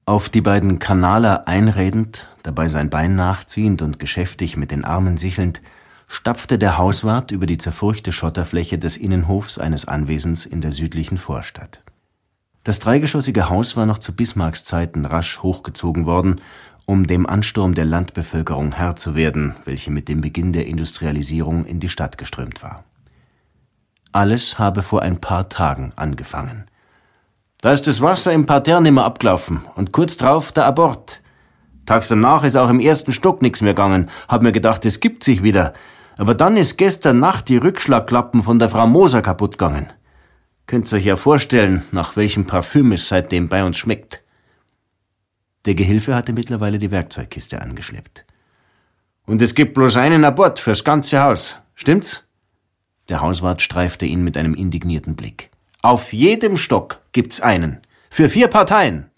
Auf die beiden Kanaler einredend, dabei sein Bein nachziehend und geschäftig mit den Armen sichelnd, stapfte der Hauswart über die zerfurchte Schotterfläche des Innenhofs eines Anwesens in der südlichen Vorstadt. Das dreigeschossige Haus war noch zu Bismarcks Zeiten rasch hochgezogen worden, um dem Ansturm der Landbevölkerung Herr zu werden, welche mit dem Beginn der Industrialisierung in die Stadt geströmt war. Alles habe vor ein paar Tagen angefangen. Da ist das Wasser im Parterre nimmer abgelaufen und kurz drauf der Abort. Tags danach ist auch im ersten Stock nichts mehr gegangen. Hab mir gedacht, es gibt sich wieder. Aber dann ist gestern Nacht die Rückschlagklappen von der Frau Moser kaputt gegangen. Könnt's euch ja vorstellen, nach welchem Parfüm es seitdem bei uns schmeckt. Der Gehilfe hatte mittlerweile die Werkzeugkiste angeschleppt. Und es gibt bloß einen Abort fürs ganze Haus, stimmt's? Der Hauswart streifte ihn mit einem indignierten Blick. Auf jedem Stock gibt's einen. Für 4 Parteien.